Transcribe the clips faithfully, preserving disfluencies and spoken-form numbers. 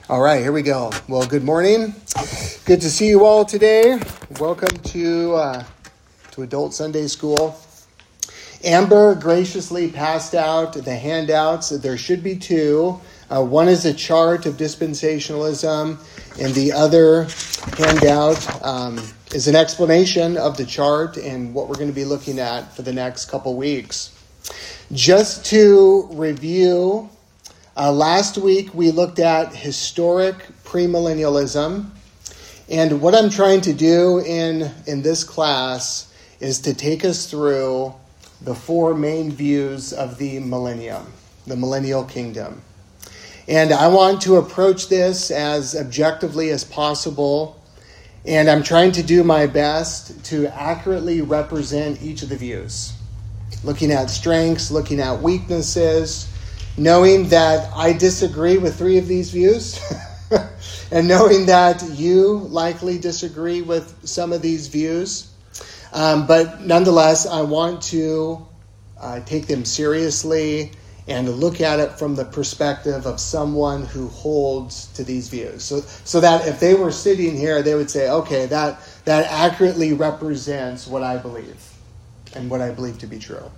All right, here we go. Well, good morning. Good to see you all today. Welcome to uh, to Adult Sunday School. Amber graciously passed out the handouts. There should be two. Uh, one is a chart of dispensationalism, and the other handout um, is an explanation of the chart and what we're going to be looking at for the next couple weeks. Just to review, uh, last week we looked at historic premillennialism, and what I'm trying to do in, in this class is to take us through the four main views of the millennium, the millennial kingdom. And I want to approach this as objectively as possible, and I'm trying to do my best to accurately represent each of the views, looking at strengths, looking at weaknesses, knowing that I disagree with three of these views, and knowing that you likely disagree with some of these views. Um, but nonetheless, I want to uh, take them seriously and look at it from the perspective of someone who holds to these views. So, so that if they were sitting here, they would say, okay, that, that accurately represents what I believe and what I believe to be true.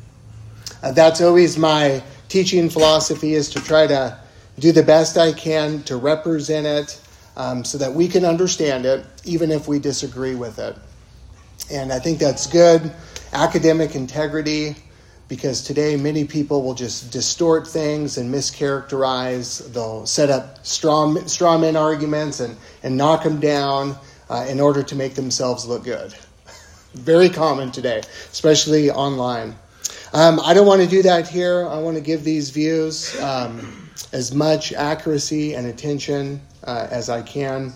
Uh, that's always my teaching philosophy, is to try to do the best I can to represent it um, so that we can understand it, even if we disagree with it. And I think that's good academic integrity, because today many people will just distort things and mischaracterize. They'll set up straw, straw man arguments and, and knock them down uh, in order to make themselves look good. Very common today, especially online. Um, I don't want to do that here. I want to give these views um, as much accuracy and attention uh, as I can.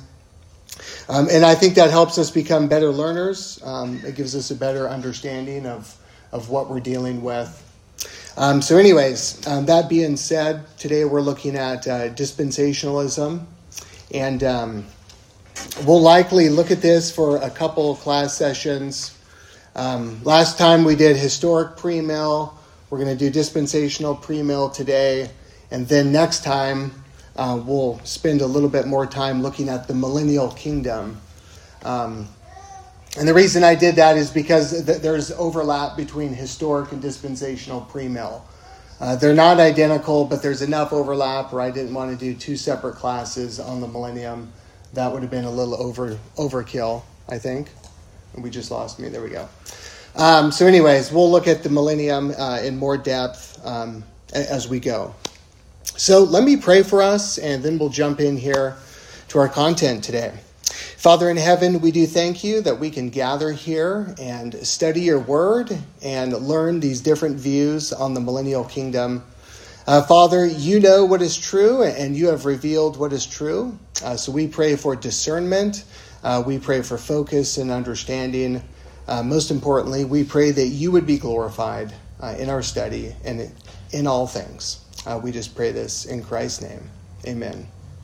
Um, and I think that helps us become better learners. Um, it gives us a better understanding of, of what we're dealing with. Um, so anyways, um, that being said, today we're looking at uh, dispensationalism. And um, we'll likely look at this for a couple of class sessions. Um, last time we did historic pre-mill. We're going to do dispensational pre-mill today. And then next time, Uh, we'll spend a little bit more time looking at the millennial kingdom. Um, and the reason I did that is because th- there's overlap between historic and dispensational pre-mill. Uh, they're not identical, but there's enough overlap where I didn't want to do two separate classes on the millennium. That would have been a little over overkill, I think. And we just lost me. There we go. Um, so anyways, we'll look at the millennium uh, in more depth um, as we go. So let me pray for us, and then we'll jump in here to our content today. Father in heaven, we do thank you that we can gather here and study your word and learn these different views on the millennial kingdom. Uh, Father, you know what is true, and you have revealed what is true. Uh, so we pray for discernment. Uh, we pray for focus and understanding. Uh, most importantly, we pray that you would be glorified uh, in our study and in all things. Uh, we just pray this in Christ's name. Amen.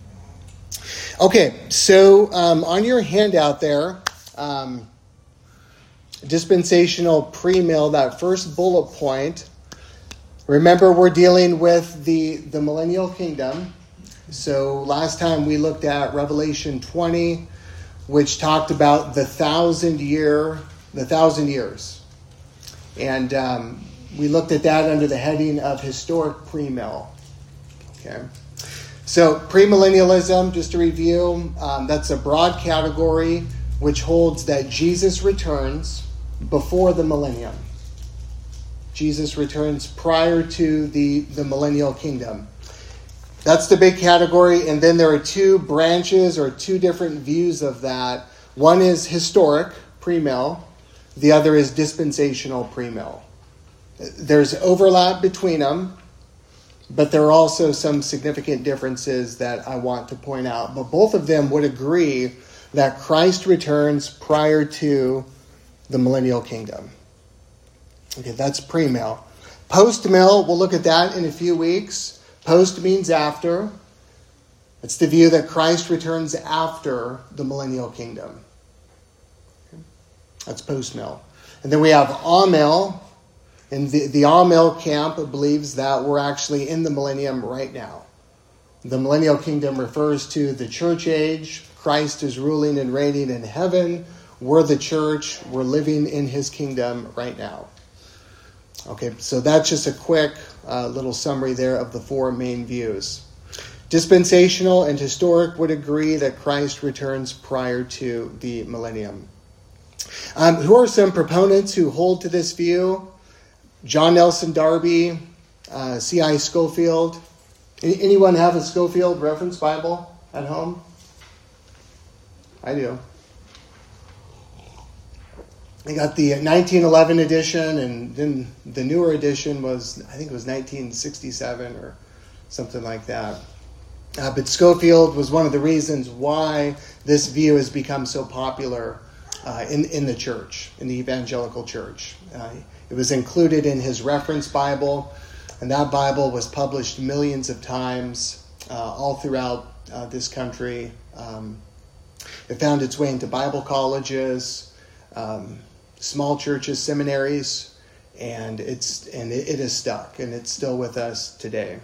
Okay, so um, on your handout there, um, dispensational pre-mill, that first bullet point, remember we're dealing with the, the millennial kingdom. So last time we looked at Revelation twenty, which talked about the thousand year, the thousand years. And um, we looked at that under the heading of historic pre-mill. Okay, so premillennialism, just to review, um, that's a broad category which holds that Jesus returns before the millennium. Jesus returns prior to the, the millennial kingdom. That's the big category, and then there are two branches or two different views of that. One is historic pre-mill, the other is dispensational pre-mill. There's overlap between them, but there are also some significant differences that I want to point out. But both of them would agree that Christ returns prior to the millennial kingdom. Okay, that's pre-mill. Post-mill, we'll look at that in a few weeks. Post means after. It's the view that Christ returns after the millennial kingdom. Okay. That's post-mill. And then we have amill. And the, the amill camp believes that we're actually in the millennium right now. The millennial kingdom refers to the church age. Christ is ruling and reigning in heaven. We're the church. We're living in his kingdom right now. Okay, so that's just a quick uh, little summary there of the four main views. Dispensational and historic would agree that Christ returns prior to the millennium. Um, who are some proponents who hold to this view? John Nelson Darby, uh, C I Scofield. Anyone have a Scofield Reference Bible at home? I do. I got the nineteen eleven edition, and then the newer edition was, I think it was nineteen sixty-seven or something like that. Uh, but Scofield was one of the reasons why this view has become so popular uh, in, in the church, in the evangelical church. Uh, it was included in his reference Bible, and that Bible was published millions of times uh, all throughout uh, this country. Um, it found its way into Bible colleges, um, small churches, seminaries, and it's and it, it is stuck, and it's still with us today.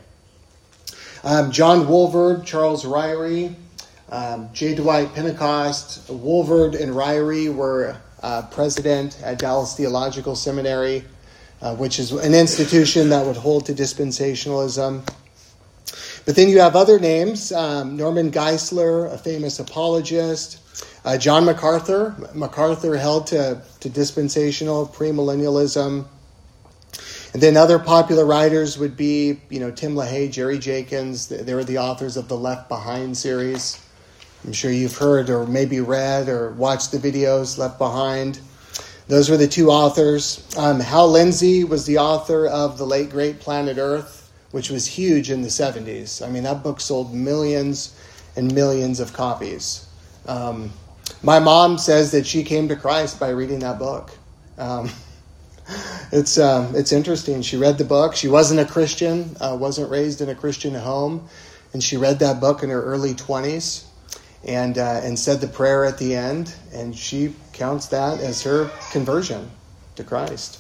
Um, John Woolvard, Charles Ryrie, um, J. Dwight Pentecost. Woolvard and Ryrie were uh, president at Dallas Theological Seminary, uh, which is an institution that would hold to dispensationalism. But then you have other names, um, Norman Geisler, a famous apologist, uh, John MacArthur. MacArthur held to, to dispensational premillennialism. And then other popular writers would be, you know, Tim LaHaye, Jerry Jenkins. They were the authors of the Left Behind series. I'm sure you've heard or maybe read or watched the videos, Left Behind. Those were the two authors. Um, Hal Lindsey was the author of The Late Great Planet Earth, which was huge in the seventies. I mean, that book sold millions and millions of copies. Um, my mom says that she came to Christ by reading that book. Um, it's um, it's interesting. She read the book. She wasn't a Christian, uh, wasn't raised in a Christian home, and she read that book in her early twenties and uh, and said the prayer at the end, and she counts that as her conversion to Christ.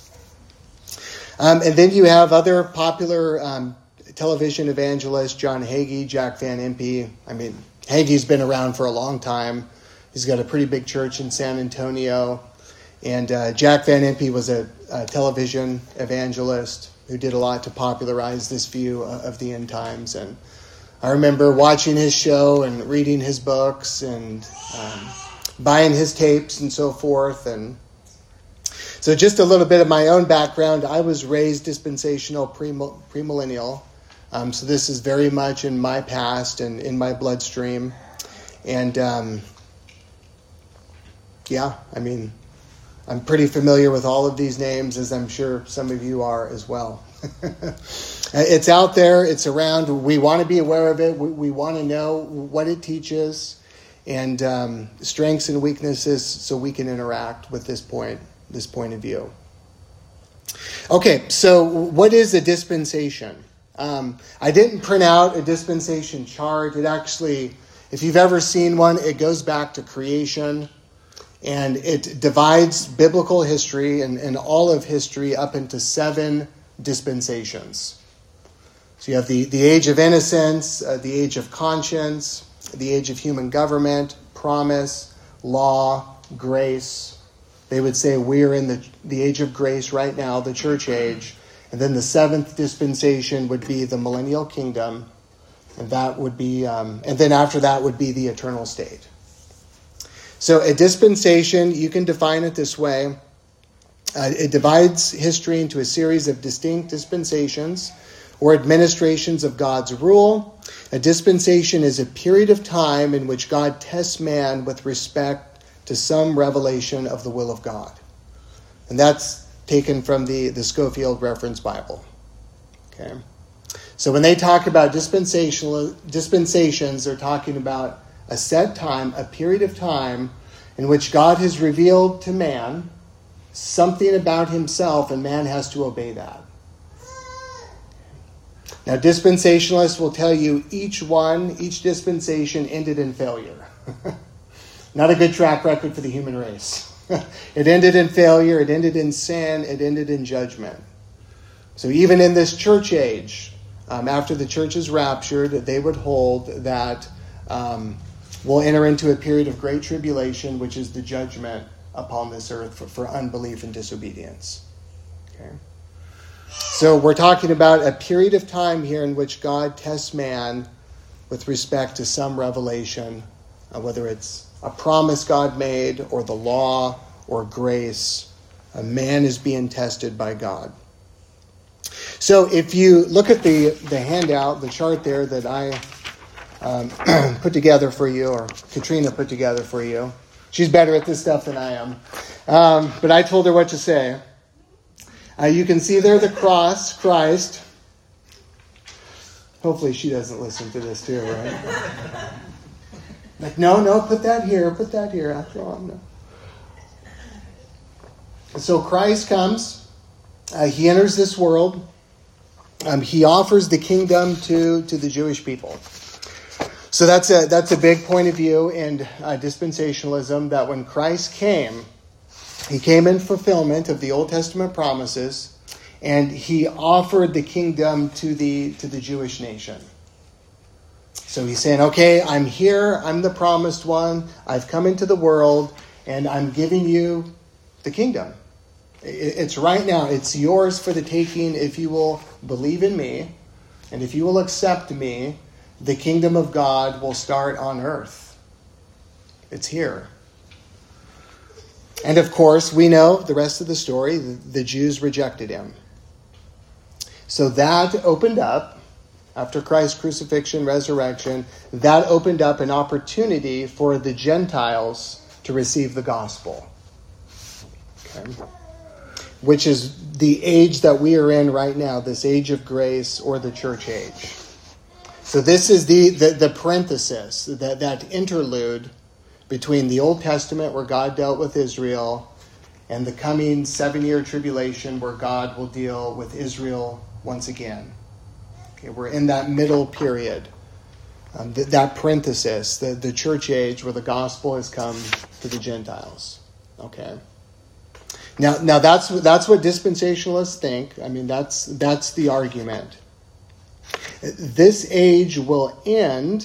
Um, and then you have other popular um, television evangelists, John Hagee, Jack Van Impe. I mean, Hagee's been around for a long time. He's got a pretty big church in San Antonio. And uh, Jack Van Impe was a, a television evangelist who did a lot to popularize this view of the end times. And I remember watching his show and reading his books and um, buying his tapes and so forth. And so just a little bit of my own background. I was raised dispensational premillennial. Um, so this is very much in my past and in my bloodstream. And um, yeah, I mean, I'm pretty familiar with all of these names, as I'm sure some of you are as well. It's out there. It's around. We want to be aware of it. We, we want to know what it teaches and um, strengths and weaknesses so we can interact with this point, this point of view. Okay, so what is a dispensation? Um, I didn't print out a dispensation chart. It actually, if you've ever seen one, it goes back to creation. And it divides biblical history and, and all of history up into seven dispensations. So you have the, the age of innocence, uh, the age of conscience, the age of human government, promise, law, grace. They would say we're in the, the age of grace right now, the church age. And then the seventh dispensation would be the millennial kingdom. And that would be, um, and then after that would be the eternal state. So a dispensation, you can define it this way. Uh, it divides history into a series of distinct dispensations or administrations of God's rule. A dispensation is a period of time in which God tests man with respect to some revelation of the will of God. And that's taken from the, the Scofield Reference Bible. Okay. So when they talk about dispensational dispensations, they're talking about a set time, a period of time in which God has revealed to man something about himself, and man has to obey that. Now, dispensationalists will tell you each one, each dispensation ended in failure. Not a good track record for the human race. It ended in failure, it ended in sin, it ended in judgment. So even in this church age, um, after the church is raptured, they would hold that um, we'll enter into a period of great tribulation, which is the judgment upon this earth for, for unbelief and disobedience. Okay. So we're talking about a period of time here in which God tests man with respect to some revelation, uh, whether it's a promise God made or the law or grace. A man is being tested by God. So if you look at the, the handout, the chart there that I um, put together for you, or Katrina put together for you, she's better at this stuff than I am, um, but I told her what to say. Uh, you can see there the cross, Christ. Hopefully she doesn't listen to this too, right? Like, no, no, put that here, put that here. After all, no. So Christ comes. Uh, he enters this world. Um, he offers the kingdom to, to the Jewish people. So that's a that's a big point of view in uh, dispensationalism, that when Christ came, he came in fulfillment of the Old Testament promises, and he offered the kingdom to the to the Jewish nation. So he's saying, okay, I'm here, I'm the promised one, I've come into the world, and I'm giving you the kingdom. It's right now, it's yours for the taking if you will believe in me, and if you will accept me, the kingdom of God will start on earth. It's here. And of course, we know the rest of the story. The, the Jews rejected him. So that opened up, after Christ's crucifixion, resurrection, that opened up an opportunity for the Gentiles to receive the gospel. Okay. Which is the age that we are in right now, this age of grace, or the church age. So this is the, the, the parenthesis, that, that interlude between the Old Testament, where God dealt with Israel, and the coming seven-year tribulation, where God will deal with Israel once again. Okay, we're in that middle period, um, th- that parenthesis, the, the church age, where the gospel has come to the Gentiles. Okay. Now, now that's that's what dispensationalists think. I mean, that's that's the argument. This age will end.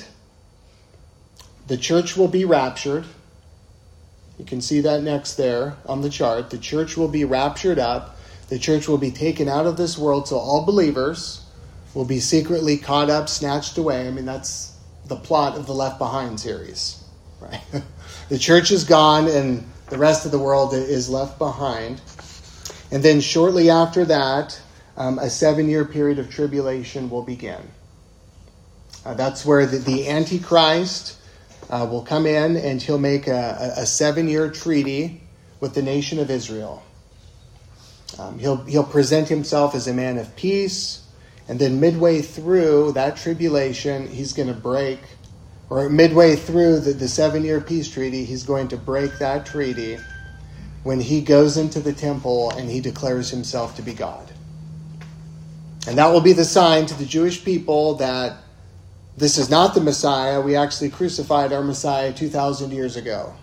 The church will be raptured. You can see that next there on the chart. The church will be raptured up. The church will be taken out of this world, so all believers will be secretly caught up, snatched away. I mean, that's the plot of the Left Behind series, right? The church is gone, and the rest of the world is left behind. And then shortly after that, um, a seven-year period of tribulation will begin. Uh, that's where the, the Antichrist uh, will come in, and he'll make a, a seven-year treaty with the nation of Israel. Um, he'll he'll present himself as a man of peace, and then midway through that tribulation, he's going to break, or midway through the, the seven-year peace treaty, he's going to break that treaty when he goes into the temple and he declares himself to be God. And that will be the sign to the Jewish people that this is not the Messiah. We actually crucified our Messiah two thousand years ago.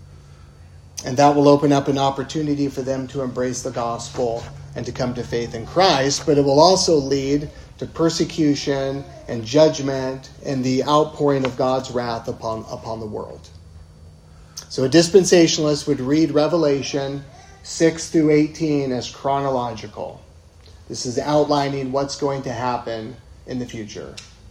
And that will open up an opportunity for them to embrace the gospel and to come to faith in Christ. But it will also lead to persecution and judgment and the outpouring of God's wrath upon, upon the world. So a dispensationalist would read Revelation six through eighteen as chronological. This is outlining what's going to happen in the future.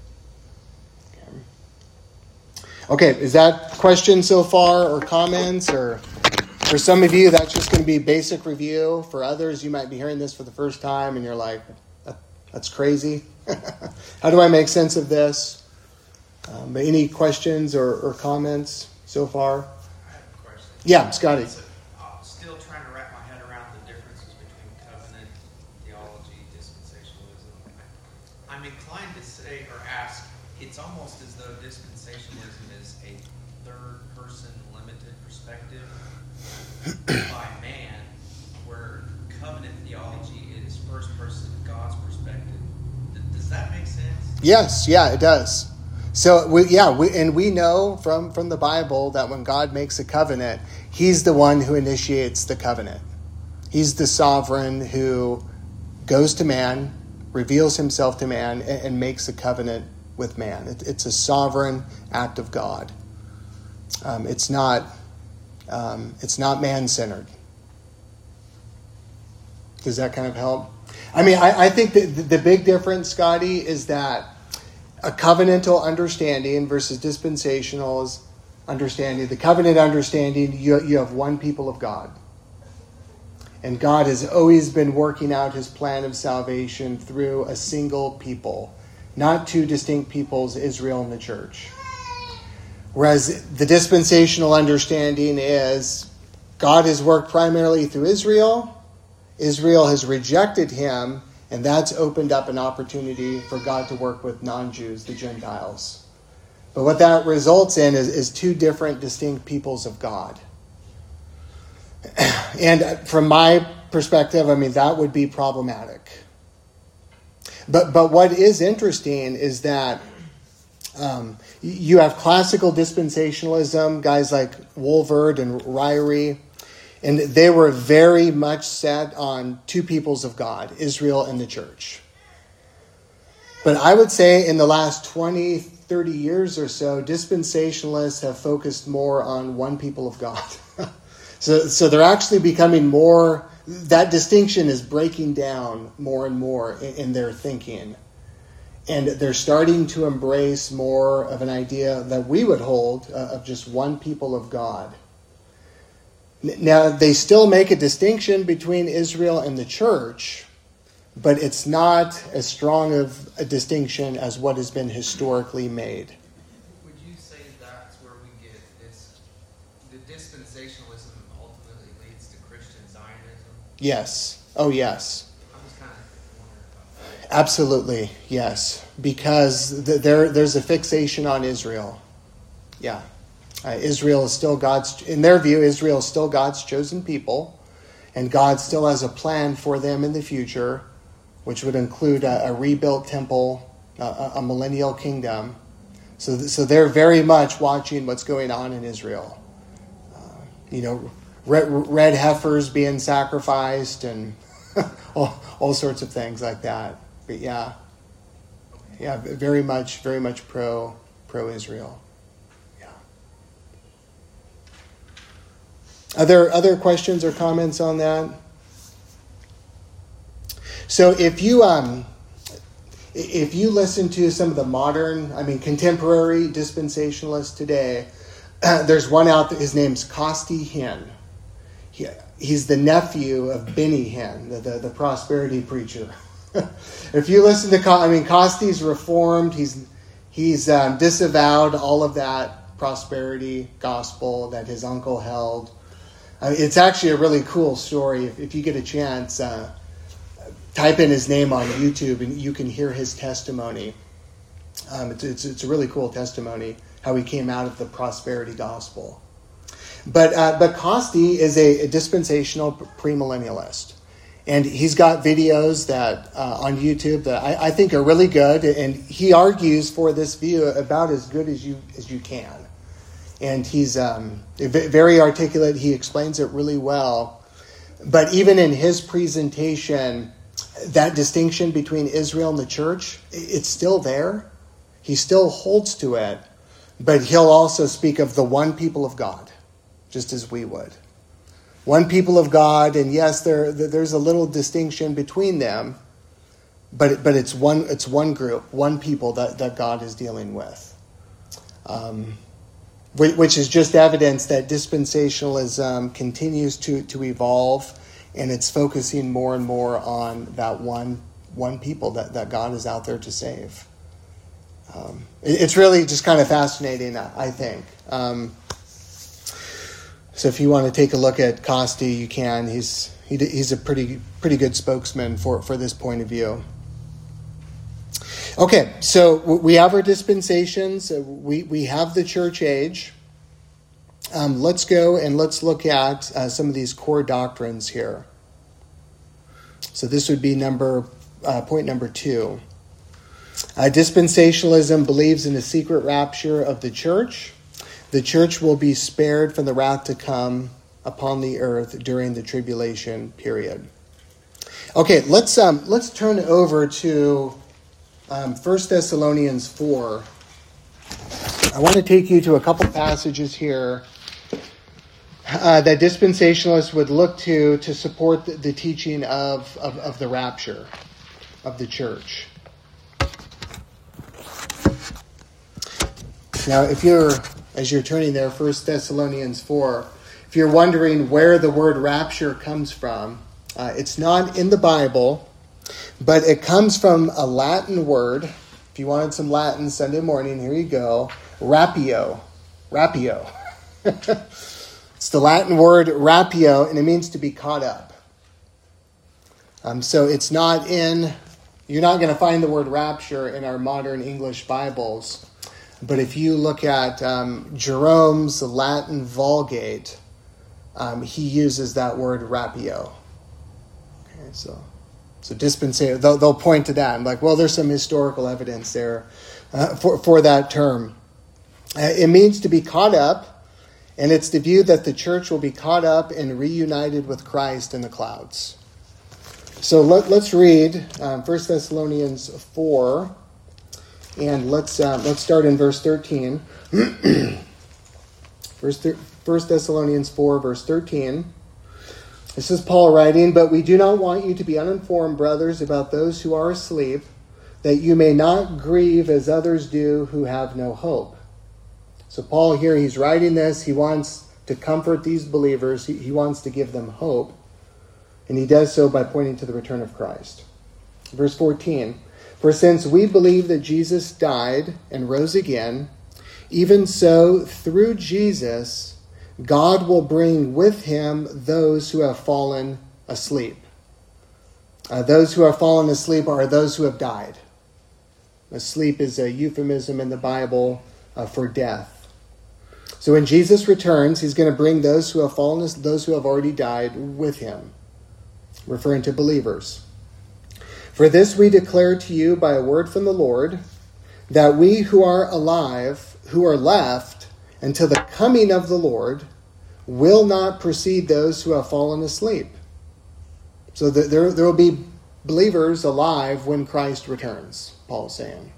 Okay, is that question so far, or comments? Or for some of you, that's just going to be basic review. For others, you might be hearing this for the first time and you're like, that's crazy. How do I make sense of this? Um, but any questions or, or comments so far? I have a question. Yeah, Scotty. I'm still trying to wrap my head around the differences between covenant theology, dispensationalism. I'm inclined to say or ask, it's almost as though dispensationalism is a third-person limited perspective by man, where covenant theology is first-person God's perspective. Does that make sense? Yes, yeah, it does. So, we, yeah, we, and we know from, from the Bible that when God makes a covenant, he's the one who initiates the covenant. He's the sovereign who goes to man, reveals himself to man, and, and makes a covenant with man. It, it's a sovereign act of God. Um, it's not um, it's not man-centered. Does that kind of help? I mean, I, I think that the, the big difference, Scotty, is that a covenantal understanding versus dispensational understanding. The covenant understanding, you, you have one people of God. And God has always been working out his plan of salvation through a single people, not two distinct peoples, Israel and the church. Whereas the dispensational understanding is God has worked primarily through Israel. Israel has rejected him, and that's opened up an opportunity for God to work with non-Jews, the Gentiles. But what that results in is, is two different distinct peoples of God. And from my perspective, I mean, that would be problematic. But but what is interesting is that um, you have classical dispensationalism, guys like Wolverd and Ryrie, and they were very much set on two peoples of God, Israel and the church. But I would say in the last twenty, thirty years or so, dispensationalists have focused more on one people of God. so, so they're actually becoming more, that distinction is breaking down more and more in, in their thinking. And they're starting to embrace more of an idea that we would hold uh, of just one people of God. Now, they still make a distinction between Israel and the church, but it's not as strong of a distinction as what has been historically made. Would you say that's where we get this, the dispensationalism ultimately leads to Christian Zionism? Yes. Oh, yes. I was kind of wondering about that. Absolutely, yes. Because th- there, there's a fixation on Israel. Yeah. Uh, Israel is still God's, in their view, Israel is still God's chosen people, and God still has a plan for them in the future, which would include a, a rebuilt temple, uh, a, a millennial kingdom. So, th- so they're very much watching what's going on in Israel. Uh, you know, red, red heifers being sacrificed and all, all sorts of things like that. But yeah, yeah, very much, very much pro pro Israel. Other other questions or comments on that? So if you um, if you listen to some of the modern, I mean contemporary dispensationalists today, uh, there's one out there. His name's Costi Hinn. He, he's the nephew of Benny Hinn, the the, the prosperity preacher. If you listen to, I mean, Costi's reformed. He's he's um, disavowed all of that prosperity gospel that his uncle held. Uh, it's actually a really cool story. If, if you get a chance, uh, type in his name on YouTube and you can hear his testimony. Um, it's, it's, it's a really cool testimony, how he came out of the prosperity gospel. But uh, but Costi is a, a dispensational premillennialist. And he's got videos that uh, on YouTube that I, I think are really good. And he argues for this view about as good as you as you can. And he's um, very articulate. He explains it really well. But even in his presentation, that distinction between Israel and the church, it's still there. He still holds to it. But he'll also speak of the one people of God, just as we would. One people of God, and yes, there there's a little distinction between them, but but it's one it's one group, one people that, that God is dealing with. Um Which is just evidence that dispensationalism continues to, to evolve, and it's focusing more and more on that one one people that, that God is out there to save. Um, it, it's really just kind of fascinating, I think. Um, so if you want to take a look at Costi, you can. He's he, he's a pretty pretty good spokesman for, for this point of view. Okay, so we have our dispensations. We we have the church age. Um, let's go and let's look at uh, some of these core doctrines here. So this would be number uh, point number two. Uh, dispensationalism believes in a secret rapture of the church. The church will be spared from the wrath to come upon the earth during the tribulation period. Okay, let's um, let's turn over to um, First Thessalonians four. I want to take you to a couple passages here uh, that dispensationalists would look to to support the, the teaching of, of, of the rapture of the church. Now, if you're, as you're turning there, First Thessalonians four, if you're wondering where the word rapture comes from, uh, it's not in the Bible, but it comes from a Latin word. If you wanted some Latin Sunday morning, here you go. Rapio. Rapio. It's the Latin word rapio, and it means to be caught up. Um, so it's not in, you're not going to find the word rapture in our modern English Bibles. But if you look at um, Jerome's Latin Vulgate, um, he uses that word rapio. Okay, so so dispensation, they'll, they'll point to that. I'm like, well, there's some historical evidence there uh, for, for that term. Uh, it means to be caught up, and it's the view that the church will be caught up and reunited with Christ in the clouds. So let, let's read um, First Thessalonians four. And let's uh, let's start in verse thirteen. First, First Thessalonians four, verse thirteen. This is Paul writing, "But we do not want you to be uninformed, brothers, about those who are asleep, that you may not grieve as others do who have no hope." So Paul here, he's writing this. He wants to comfort these believers. He, he wants to give them hope. And he does so by pointing to the return of Christ. Verse fourteen. "For since we believe that Jesus died and rose again, even so through Jesus, God will bring with him those who have fallen asleep." Uh, those who have fallen asleep are those who have died. Asleep is a euphemism in the Bible uh, for death. So when Jesus returns, he's going to bring those who have fallen, as those who have already died with him, referring to believers. "For this we declare to you by a word from the Lord, that we who are alive, who are left until the coming of the Lord, will not precede those who have fallen asleep." So there, there will be believers alive when Christ returns, Paul's saying.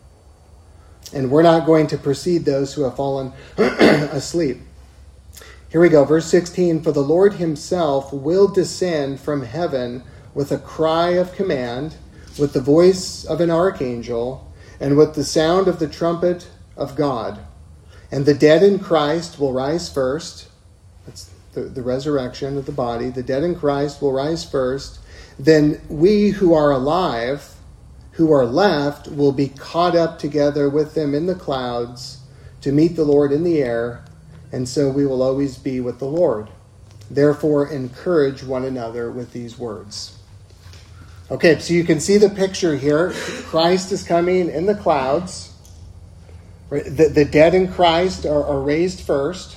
And we're not going to precede those who have fallen asleep. Here we go, verse sixteen. "For the Lord himself will descend from heaven with a cry of command, with the voice of an archangel, and with the sound of the trumpet of God. And the dead in Christ will rise first." That's the, the resurrection of the body. "The dead in Christ will rise first. Then we who are alive, who are left, will be caught up together with them in the clouds to meet the Lord in the air. And so we will always be with the Lord. Therefore, encourage one another with these words." Okay, so you can see the picture here. Christ is coming in the clouds. The, the dead in Christ are, are raised first.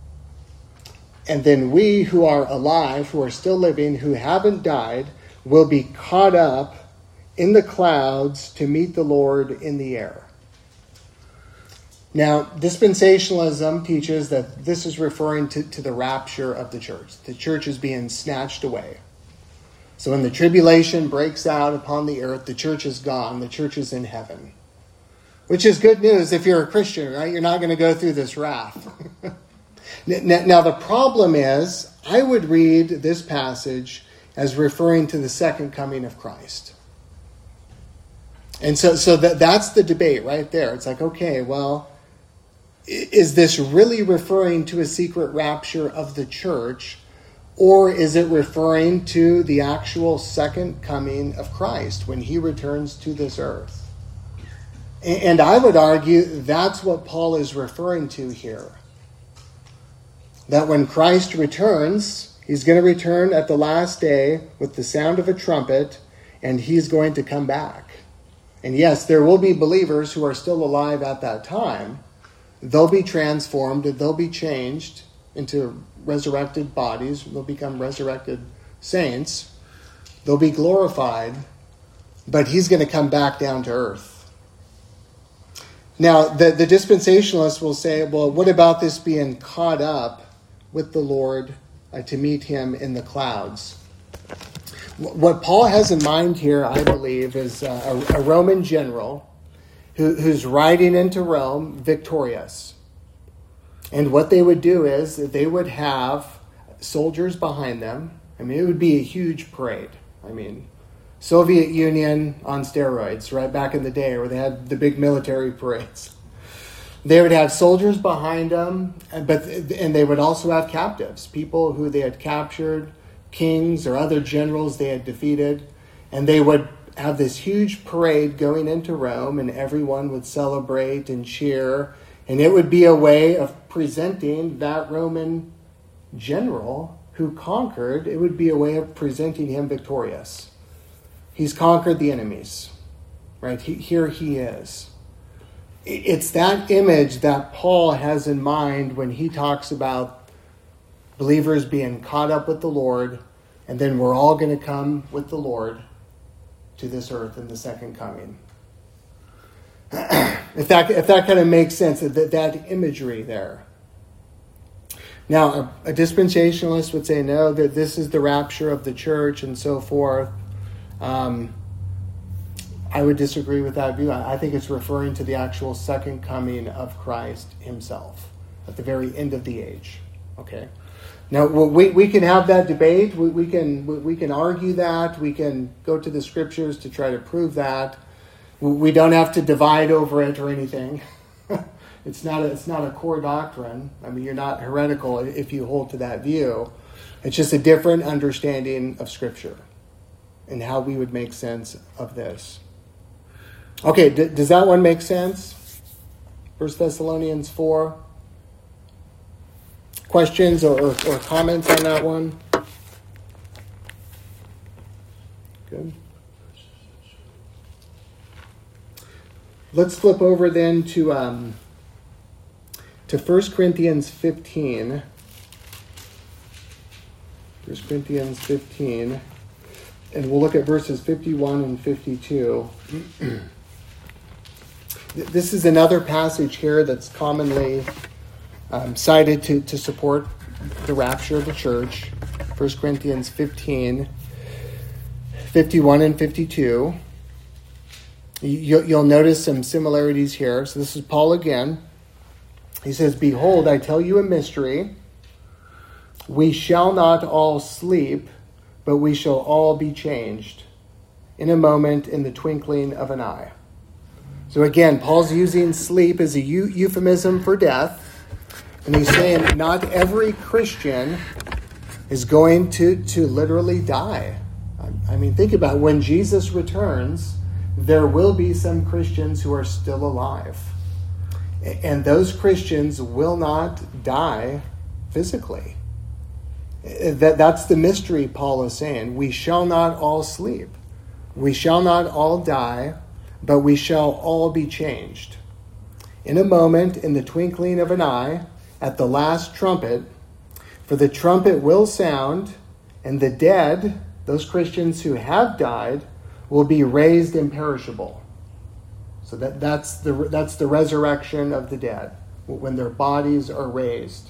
And then we who are alive, who are still living, who haven't died, will be caught up in the clouds to meet the Lord in the air. Now, dispensationalism teaches that this is referring to, to the rapture of the church. The church is being snatched away. So when the tribulation breaks out upon the earth, the church is gone. The church is in heaven. Which is good news if you're a Christian, right? You're not going to go through this wrath. Now, the problem is, I would read this passage as referring to the second coming of Christ. And so, so that, that's the debate right there. It's like, okay, well, is this really referring to a secret rapture of the church? Or is it referring to the actual second coming of Christ when he returns to this earth? And I would argue that's what Paul is referring to here. That when Christ returns, he's going to return at the last day with the sound of a trumpet, and he's going to come back. And yes, there will be believers who are still alive at that time. They'll be transformed, they'll be changed into resurrected bodies. They'll become resurrected saints. They'll be glorified, but he's going to come back down to earth. Now, the, the dispensationalists will say, well, what about this being caught up with the Lord uh, to meet him in the clouds? What Paul has in mind here, I believe, is a, a Roman general who, who's riding into Rome victorious. And what they would do is that they would have soldiers behind them. I mean, it would be a huge parade. I mean, Soviet Union on steroids, right back in the day where they had the big military parades. They would have soldiers behind them, but and they would also have captives, people who they had captured, kings or other generals they had defeated, and they would have this huge parade going into Rome, and everyone would celebrate and cheer, and it would be a way of presenting that Roman general who conquered. It would be a way of presenting him victorious. He's conquered the enemies, right? He, here he is. It's that image that Paul has in mind when he talks about believers being caught up with the Lord, and then we're all going to come with the Lord to this earth in the second coming. if that if that kind of makes sense, that, that imagery there. Now, a, a dispensationalist would say, no, that this is the rapture of the church and so forth. Um, I would disagree with that view. I think it's referring to the actual second coming of Christ himself at the very end of the age. Okay. Now we we can have that debate. We, we can we can argue that. We can go to the scriptures to try to prove that. We don't have to divide over it or anything. It's not a, it's not a core doctrine. I mean, you're not heretical if you hold to that view. It's just a different understanding of Scripture and how we would make sense of this. Okay, d- does that one make sense? First Thessalonians four. Questions or, or, or comments on that one? Good. Let's flip over then to um, to First Corinthians fifteen. First Corinthians fifteen. And we'll look at verses fifty-one and fifty-two. This is another passage here that's commonly um, cited to, to support the rapture of the church. First Corinthians fifteen, fifty-one and fifty-two. You, you'll notice some similarities here. So this is Paul again. He says, "Behold, I tell you a mystery. We shall not all sleep, but we shall all be changed in a moment, in the twinkling of an eye." So again, Paul's using sleep as a eu- euphemism for death. And he's saying not every Christian is going to, to literally die. I, I mean, think about it. When Jesus returns, there will be some Christians who are still alive. And those Christians will not die physically. That, that's the mystery Paul is saying. We shall not all sleep. We shall not all die, but we shall all be changed. In a moment, in the twinkling of an eye, at the last trumpet, for the trumpet will sound, and the dead, those Christians who have died, will be raised imperishable. So that, that's the that's the resurrection of the dead, when their bodies are raised.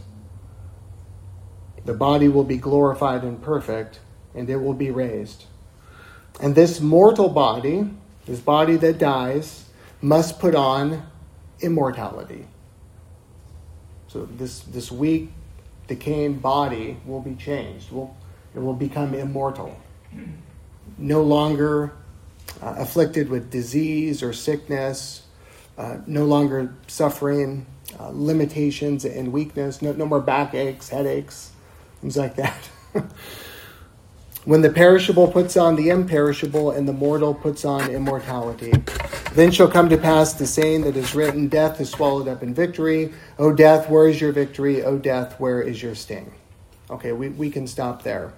The body will be glorified and perfect, and it will be raised. And this mortal body, this body that dies, must put on immortality. So this, this weak, decaying body will be changed. Will, it will become immortal. No longer uh, afflicted with disease or sickness, uh, no longer suffering uh, limitations and weakness, no, no more backaches, headaches, things like that. When the perishable puts on the imperishable and the mortal puts on immortality, then shall come to pass the saying that is written, death is swallowed up in victory. O death, where is your victory? O death, where is your sting? Okay, we, we can stop there.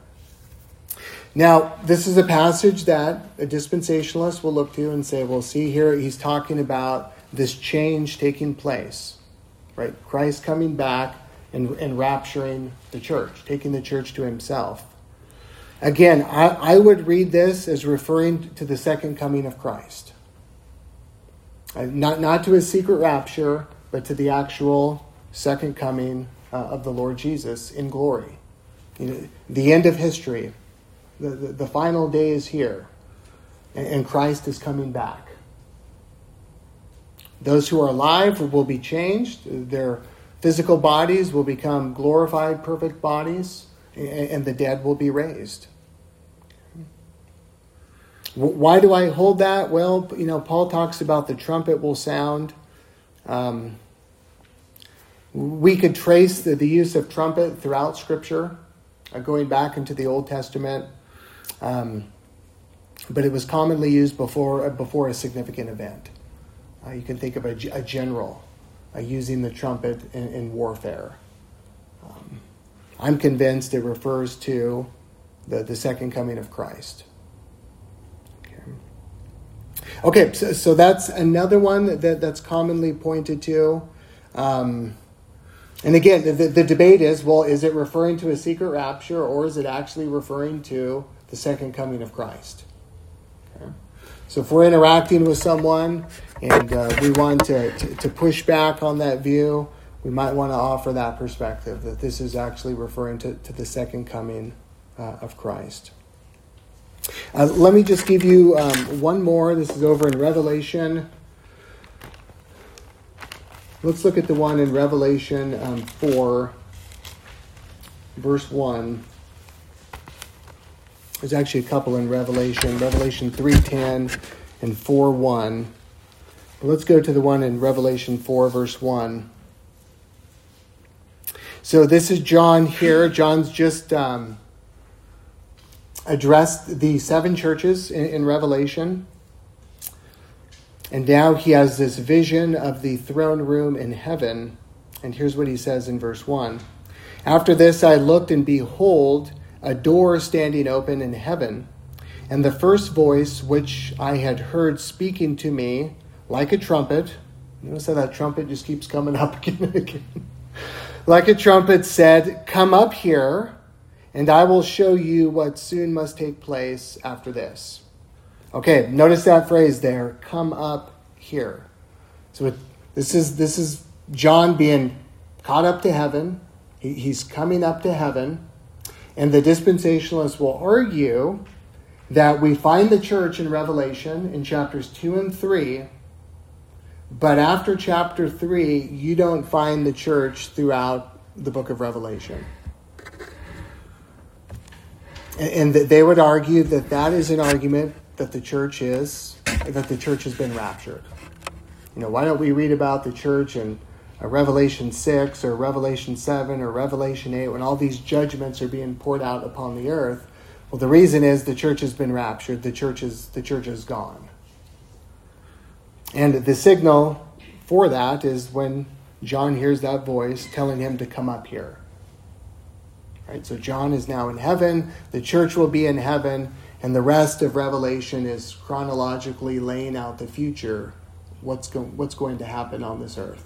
Now, this is a passage that a dispensationalist will look to and say, well, see here, he's talking about this change taking place, right? Christ coming back and, and rapturing the church, taking the church to himself. Again, I, I would read this as referring to the second coming of Christ. Not, not to his secret rapture, but to the actual second coming uh, of the Lord Jesus in glory. You know, the end of history. The, the, the final day is here, and, and Christ is coming back. Those who are alive will be changed. Their physical bodies will become glorified, perfect bodies, and, and the dead will be raised. Why do I hold that? Well, you know, Paul talks about the trumpet will sound. Um, we could trace the, the use of trumpet throughout Scripture, uh, going back into the Old Testament. Um, but it was commonly used before, uh, before a significant event. Uh, you can think of a, a general uh, using the trumpet in, in warfare. Um, I'm convinced it refers to the, the second coming of Christ. Okay, so, so that's another one that, that's commonly pointed to. Um, and again, the, the debate is, well, is it referring to a secret rapture, or is it actually referring to the second coming of Christ? Okay. So if we're interacting with someone and uh, we want to, to, to push back on that view, we might want to offer that perspective, that this is actually referring to, to the second coming uh, of Christ. Uh, let me just give you um, one more. This is over in Revelation. Let's look at the one in Revelation um, four, verse one. There's actually a couple in Revelation. Revelation three ten and four one. But let's go to the one in Revelation four, verse one. So this is John here. John's just... Um, addressed the seven churches in, in Revelation. And now he has this vision of the throne room in heaven. And here's what he says in verse one. After this I looked, and behold, a door standing open in heaven. And the first voice which I had heard speaking to me like a trumpet. Notice how that trumpet just keeps coming up again and again. Like a trumpet said, "Come up here, and I will show you what soon must take place after this." Okay, notice that phrase there, "come up here." So it, this is this is John being caught up to heaven. He, he's coming up to heaven. And the dispensationalists will argue that we find the church in Revelation in chapters two and three, but after chapter three, you don't find the church throughout the book of Revelation. And they would argue that that is an argument that the church is, that the church has been raptured. You know, why don't we read about the church in Revelation six or Revelation seven or Revelation eight when all these judgments are being poured out upon the earth? Well, the reason is the church has been raptured. The church is, the church is gone. And the signal for that is when John hears that voice telling him to come up here. Right, so John is now in heaven, the church will be in heaven, and the rest of Revelation is chronologically laying out the future, what's, go- what's going to happen on this earth.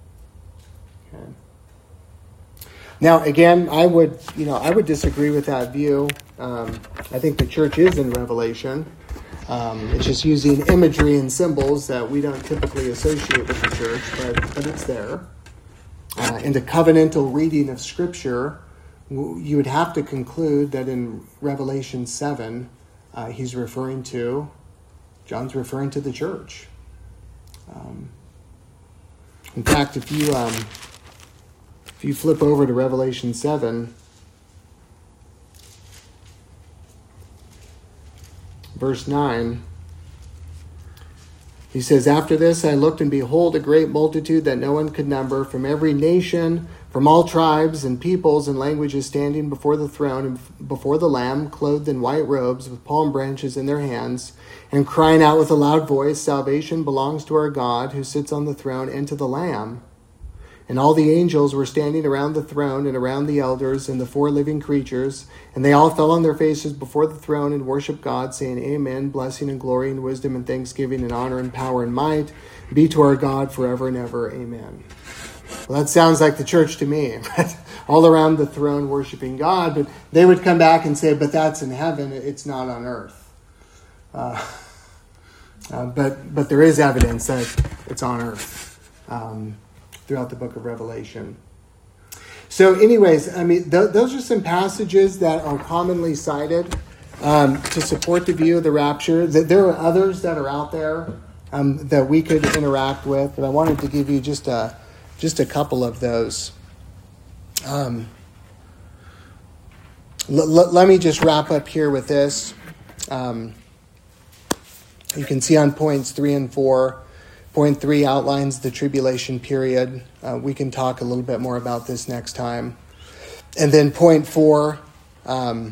Okay. Now, again, I would, you know, I would disagree with that view. Um, I think the church is in Revelation. Um, it's just using imagery and symbols that we don't typically associate with the church, but, but it's there. Uh, in the covenantal reading of Scripture, you would have to conclude that in Revelation seven, uh, he's referring to, John's referring to the church. Um, in fact, if you um, if you flip over to Revelation seven, verse nine, he says, "After this I looked, and behold, a great multitude that no one could number, from every nation, from all tribes and peoples and languages, standing before the throne and before the Lamb, clothed in white robes, with palm branches in their hands, and crying out with a loud voice, 'Salvation belongs to our God, who sits on the throne, and to the Lamb.' And all the angels were standing around the throne and around the elders and the four living creatures, and they all fell on their faces before the throne and worshiped God, saying, 'Amen, blessing and glory and wisdom and thanksgiving and honor and power and might be to our God forever and ever. Amen.'" Well, that sounds like the church to me, right? All around the throne worshiping God, but they would come back and say, "But that's in heaven, it's not on earth." Uh, uh, but but there is evidence that it's on earth um, throughout the book of Revelation. So anyways, I mean, th- those are some passages that are commonly cited um, to support the view of the rapture. There are others that are out there um, that we could interact with, but I wanted to give you just a just a couple of those. Um, l- l- let me just wrap up here with this. Um, you can see on points three and four. Point three outlines the tribulation period. Uh, we can talk a little bit more about this next time. And then point four um,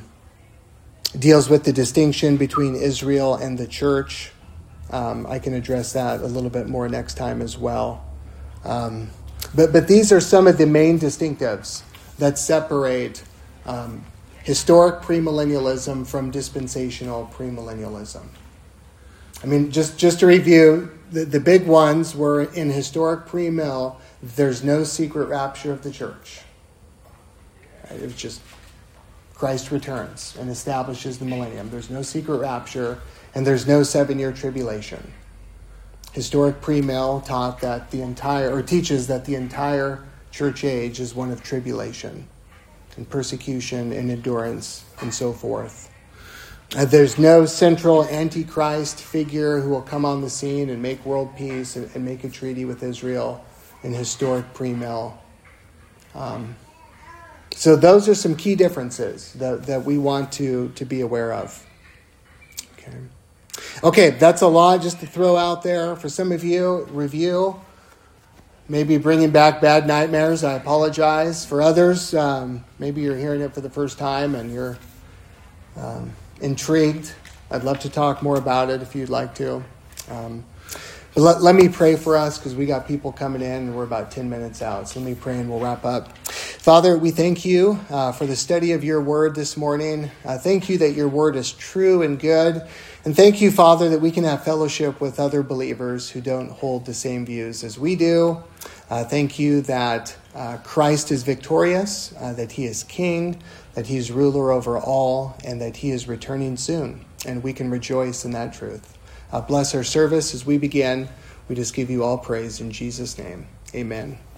deals with the distinction between Israel and the church. Um, I can address that a little bit more next time as well. Um, but, but these are some of the main distinctives that separate um, historic premillennialism from dispensational premillennialism. I mean, just, just to review, the, the big ones were in historic premill, there's no secret rapture of the church. Right? It's just Christ returns and establishes the millennium. There's no secret rapture, and there's no seven-year tribulation. Historic premill taught that the entire, or teaches that the entire church age is one of tribulation and persecution and endurance and so forth. Uh, there's no central antichrist figure who will come on the scene and make world peace and, and make a treaty with Israel in historic premill. Um, so those are some key differences that, that we want to, to be aware of. Okay. Okay, that's a lot just to throw out there. For some of you, review. Maybe bringing back bad nightmares. I apologize. For others, um, maybe you're hearing it for the first time and you're um, intrigued. I'd love to talk more about it if you'd like to. Um, but let, let me pray for us because we got people coming in and we're about ten minutes out. So let me pray and we'll wrap up. Father, we thank you uh, for the study of your word this morning. Uh, thank you that your word is true and good. And thank you, Father, that we can have fellowship with other believers who don't hold the same views as we do. Uh, thank you that uh, Christ is victorious, uh, that he is king, that he is ruler over all, and that he is returning soon. And we can rejoice in that truth. Uh, bless our service as we begin. We just give you all praise in Jesus' name. Amen.